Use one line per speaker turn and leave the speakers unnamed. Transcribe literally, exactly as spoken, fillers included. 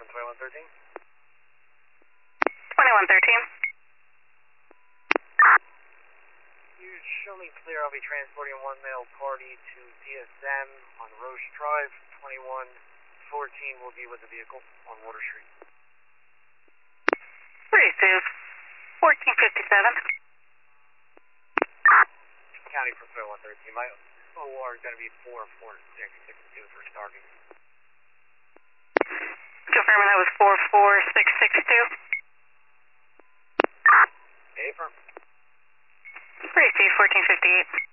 from twenty-one thirteen.
twenty-one thirteen.
You show me clear. I'll be transporting one male party to D S M on Roche Drive. twenty-one fourteen will be with the vehicle on Water Street.
Receive. fourteen fifty-seven.
County from twenty-one thirteen. My O R is going to be four four six six two for starting.
Confirming that was four four six six two.
Affirm.
Receive fourteen fifty-eight.